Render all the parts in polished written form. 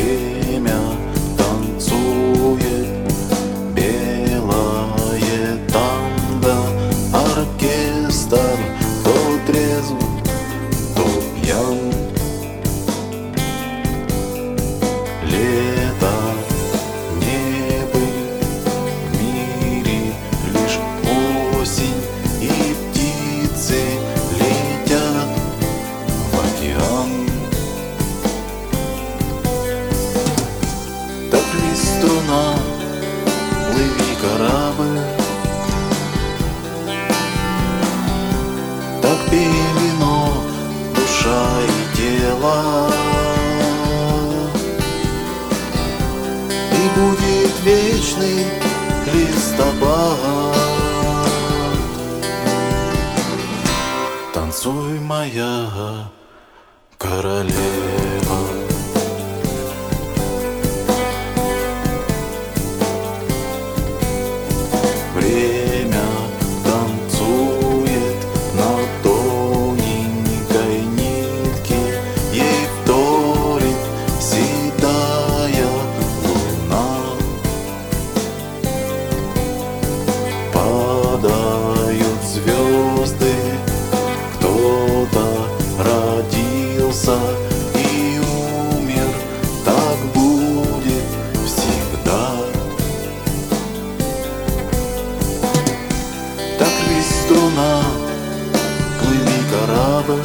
Время танцует белое танго, оркестр то трезв, то пьян. Лето не быть в мире, лишь осень, и птицы летят в океан. Так ли струна, плыви корабль, так пей вино, душа и тело, и будет вечный листопад. Танцуй, моя королева. Время танцует на тоненькой нитке, ей вторит седая луна. Падают звезды, кто-то родился и умер, так будет всегда. Так ли струна, плыви корабль,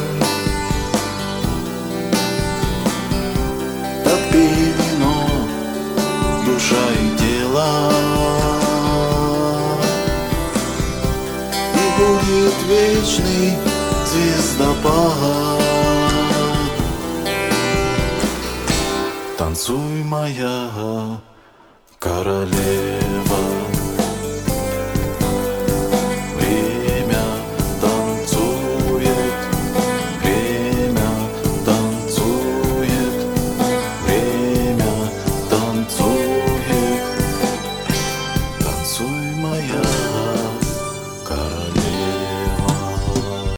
так пей вино, душа и тело, и будет вечный звездопад. Танцуй, моя королева.